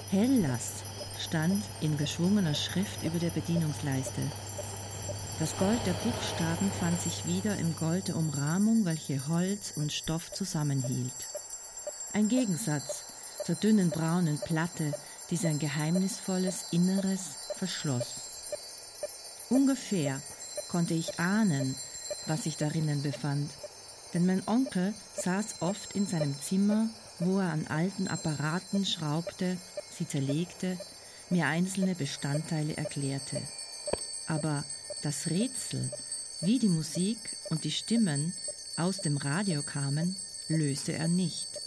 Hellas stand in geschwungener Schrift über der Bedienungsleiste. Das Gold der Buchstaben fand sich wieder im Gold der Umrahmung, welche Holz und Stoff zusammenhielt. Ein Gegensatz zur dünnen braunen Platte, die sein geheimnisvolles Inneres verschloss. Ungefähr konnte ich ahnen, was sich darinnen befand, denn mein Onkel saß oft in seinem Zimmer, wo er an alten Apparaten schraubte, sie zerlegte, mir einzelne Bestandteile erklärte. Aber das Rätsel, wie die Musik und die Stimmen aus dem Radio kamen, löste er nicht.